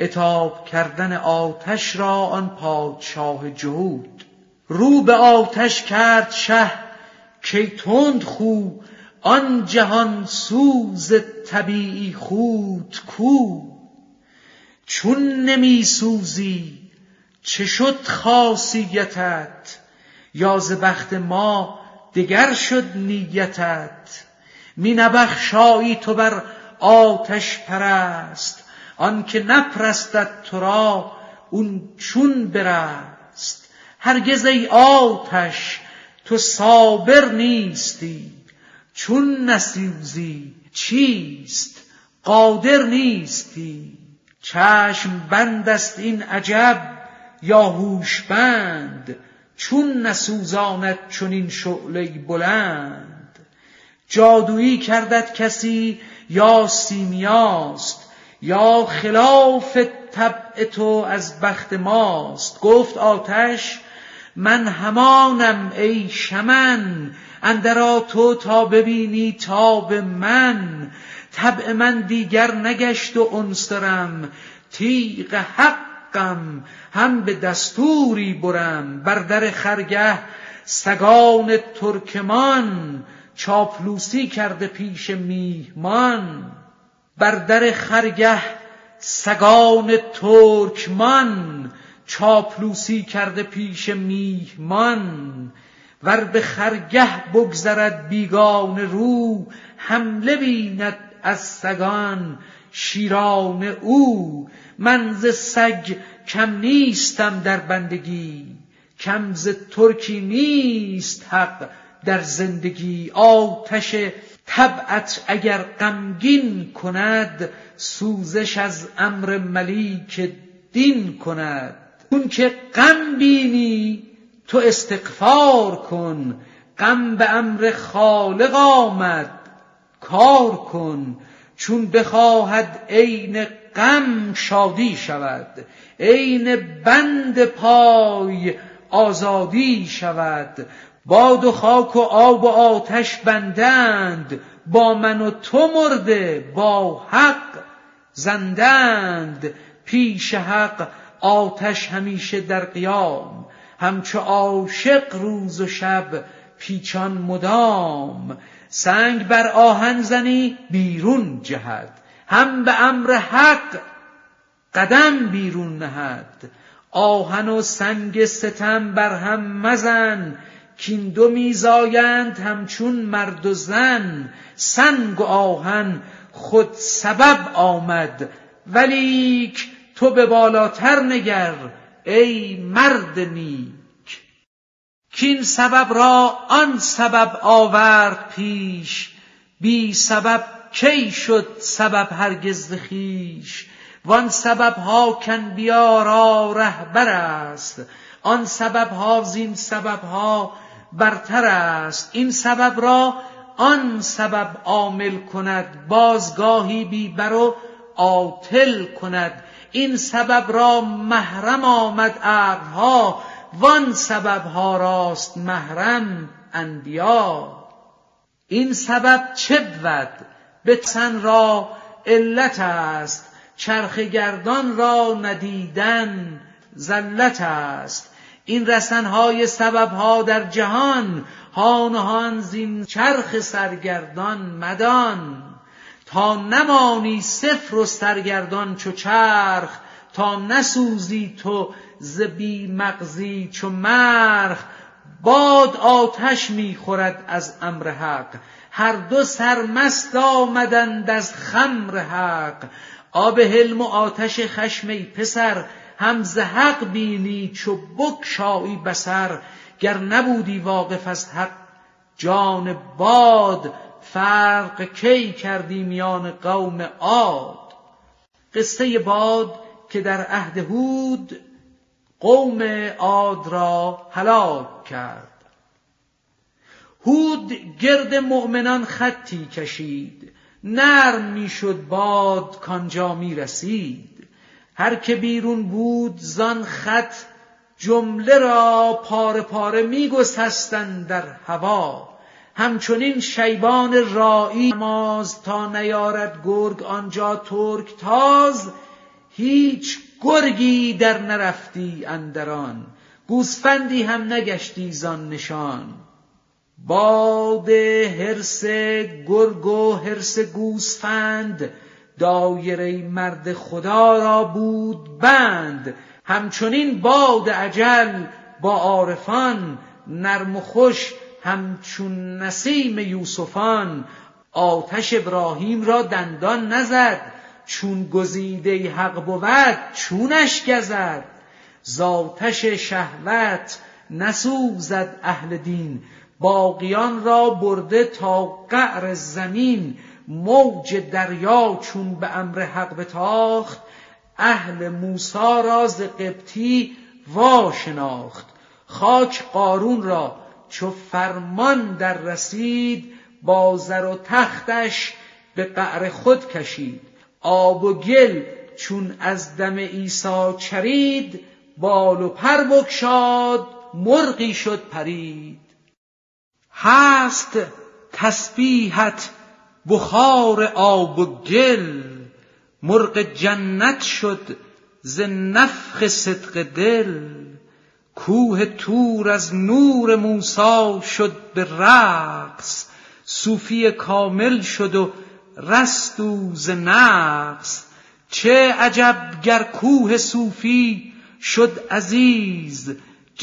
عتاب کردن آتش را آن پادشاه جهود. رو به آتش کرد شه کی تند خو، آن جهان سوز طبیعی خود کو. چون نمی سوزی چه شد خاصیتت، یا ز بخت ما دگر شد نیتت. می نبخشایی تو بر آتش پرست، آن که نپرستد تو را اون چون برست. هرگز ای آتش تو صابر نیستی، چون نسوزی چیست قادر نیستی. چشم بند است این عجب یا هوش بند، چون نسوزاند چنین شعله بلند. جادویی کردت کسی یا سیمیاست، یا خلاف طبع تو از بخت ماست. گفت آتش من همانم ای شمن، اندرا تو تا ببینی تاب من. طبع من دیگر نگشت و انصرم، تیغ حقم هم به دستوری برم. بر در خرگه سگان ترکمان، چاپلوسی کرده پیش میهمان. بر در خرگه سگان ترکمان، چاپلوسی کرده پیش میهمان. ور به خرگه بگذرد بیگانه رو، حمله بیند از سگان شیران او. من ز سگ کم نیستم در بندگی، کم ز ترکی نیست حق در زندگی. آتش طبعت اگر غمگین کند، سوزش از امر ملیک دین کند. چون که غم بینی تو استغفار کن، غم به امر خالق آمد کار کن. چون بخواهد عین غم شادی شود، عین بند پای آزادی شود. باد و خاک و آب و آتش بندند، با من و تو مرده با حق زندند. پیش حق آتش همیشه در قیام، همچو عاشق روز و شب پیچان مدام. سنگ بر آهن زنی بیرون جهد، هم به امر حق قدم بیرون نهد. آهن و سنگ ستم بر هم مزن، کین دو میزایند همچون مرد و زن. سنگ و آهن خود سبب آمد، ولیک تو به بالاتر نگر ای مرد نیک. کین سبب را آن سبب آورد پیش، بی سبب کی شد سبب هرگز ز خویش. وان سبب ها کانبیا را رهبر است، آن سبب ها زین سبب ها برتر است. این سبب را آن سبب عامل کند، بازگاهی بی بر و عاطل کند. این سبب را محرم آمد عقلها، وان سبب ها راست محرم انبیا. این سبب چه بود به تن را علت است، چرخ گردان را ندیدن زلت است. این رسنهای سببها در جهان، هان و هان زین چرخ سرگردان مدان. تا نمانی صفر و سرگردان چو چرخ، تا نسوزی تو ز بی مغزی چو مرخ. باد آتش میخورد از امر حق، هر دو سرمست آمدند از خمر حق. آب حلم و آتش خشم ای پسر، هم ز حق بینی چو بگشایی بصر. گر نبودی واقف از حق جان باد، فرق کی کردی میان قوم عاد. قصه باد که در عهد هود قوم عاد را هلاک کرد. هود گرد مؤمنان خطی کشید، نرم میشد باد کانجا می رسید. هر که بیرون بود زان خط جمله را پاره پاره می گسستند در هوا. همچنین شیبان رائی نماز تا نیارد گرگ آنجا ترک تاز. هیچ گرگی در نرفتی اندران، گوسفندی هم نگشتی زان نشان. باد حرص گرگ و حرص گوسفند، دایره مرد خدا را بود بند. همچنین باد اجل با عارفان، نرم و خوش همچون نسیم یوسفان. آتش ابراهیم را دندان نزد، چون گزیده حق بود چونش گزد. زآتش شهوت نسوزد اهل دین، باقیان را برده تا قعر زمین. موج دریا چون به امر حق بتاخت، اهل موسی را ز قبطی وا شناخت. خاک قارون را چو فرمان در رسید، با زر و تختش به قعر خود کشید. آب و گل چون از دم عیسی چرید، بال و پر بگشاد مرغی شد پرید. هست تسبیحت بخار آب و گل، مرغ جنت شد ز نفخ صدق دل. کوه طور از نور موسی شد به رقص، صوفی کامل شد و رست او ز نقص. چه عجب گر کوه صوفی شد عزیز،